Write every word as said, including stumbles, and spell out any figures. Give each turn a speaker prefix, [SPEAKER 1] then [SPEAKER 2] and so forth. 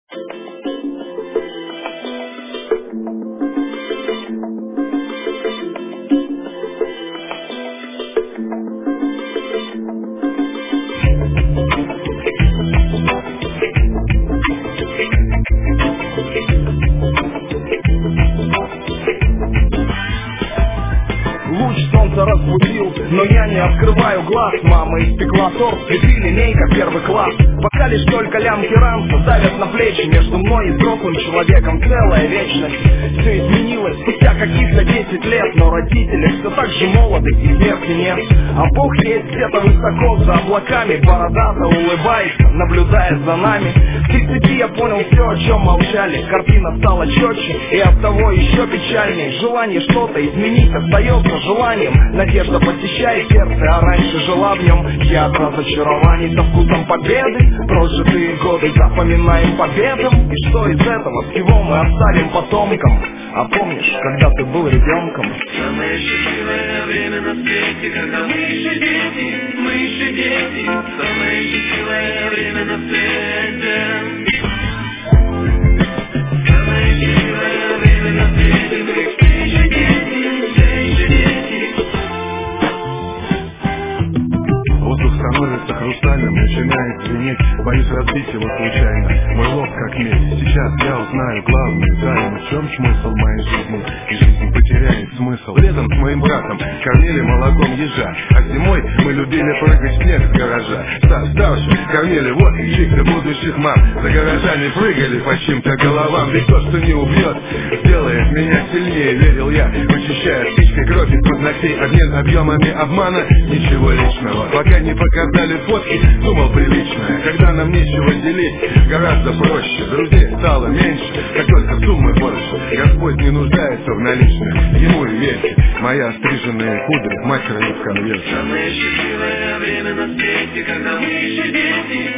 [SPEAKER 1] Луч солнца разбудил, но я не открываю глаз. Мама испекла торт, цветы, линейка, первый класс. Пока лишь только лямки ранца давят на плечи. Между мной и взрослым человеком целая вечность. Все изменилось спустя каких-то десять лет, но родители все так же молоды и смерти нет. А Бог есть где-то высоко за облаками, бородато улыбается, наблюдая за нами. В тридцати я понял все, о чем молчали. Картина стала четче и оттого еще печальнее. Желание что-то изменить остается желанием. Надежда посещает сердце, а раньше жила в нем. Я от разочарований со вкусом победы. Прожитые годы запоминаем победам. И что из этого всего мы оставим потомкам? А помнишь, когда ты был ребенком?
[SPEAKER 2] Самое счастливое время на свете, когда мы еще дети, мы еще дети. Самое счастливое время на свете. Самое счастливое время на свете, мы все еще дети, все еще дети.
[SPEAKER 3] Воздух становится хрустальным, начинает звенеть. Боюсь разбить его случайно, мой лоб как медь. Сейчас я узнаю главную тайну. В чем смысл моей жизни? И жизнь потеряет смысл. Летом с моим братом кормили молоком ежа, а зимой мы любили прыгать в снег с гаража. Став старше кормили водки чик для будущих мам. За гаражами прыгали по чьим-то головам. Ведь то, что не убьет, сделает меня сильнее, верил я, вычищая спичкой кровь из-под ногтей. Обмен объемами обмана, ничего личного. Пока не показали фотки, думал приличное. Когда нам нечего делить, гораздо проще. Друзей стало меньше, как только суммы больше. Господь не нуждается в наличных, ему и верьте. Моя стриженные кудри, мать хранит в конверте.
[SPEAKER 2] Самое счастливое время на свете, когда мы еще дети,